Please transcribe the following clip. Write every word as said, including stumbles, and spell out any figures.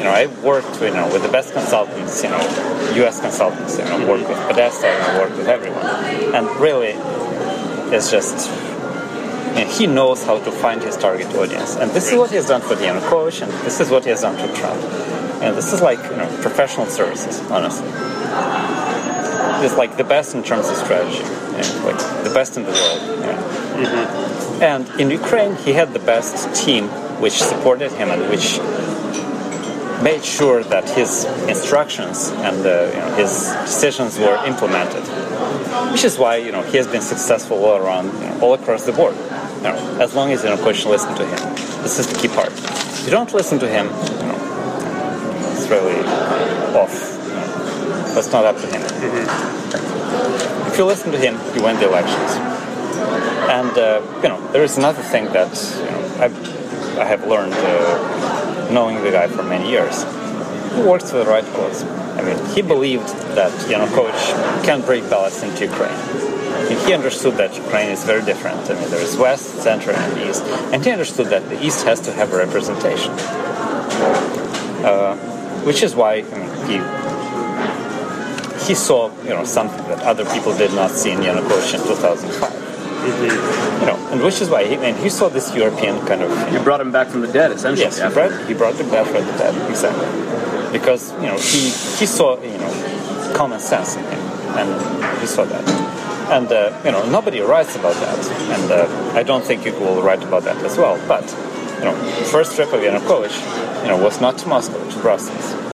you know, I worked, you know, with the best consultants, you know, U S consultants, you know, worked with Podesta, you know, worked with everyone, and really, it's just, you know, he knows how to find his target audience, and this is what he has done for Yanukovych, and this is what he has done for Trump, and this is like, you know, professional services, honestly. It's like the best in terms of strategy, you know, like the best in the world. You know. Mm-hmm. And in Ukraine, he had the best team which supported him and which made sure that his instructions and uh, you know, his decisions were implemented. Which is why, you know, he has been successful all around, you know, all across the board. You know, as long as Yanukovych listen to him, this is the key part. If you don't listen to him, you know, it's really off. That's not up to him. Mm-hmm. If you listen to him, you win the elections. And uh, you know, there is another thing that you know I've, I have learned, uh, knowing the guy for many years. He works for the right cause. I mean, he believed that Yanukovych can bring balance into Ukraine. And he understood that Ukraine is very different. I mean, there is West, Center, and East. And he understood that the East has to have a representation. Uh, which is why I mean, he. He saw, you know, something that other people did not see in Yanukovych in two thousand five. Mm-hmm. You know, and which is why he, and he saw this European kind of. You brought him back from the dead, essentially. Yes, he brought, he brought him back from the dead, exactly. Because you know he he saw you know common sense in him, and he saw that, and uh, you know nobody writes about that, and uh, I don't think you will write about that as well. But you know, the first trip of Yanukovych, you know, was not to Moscow, to Brussels.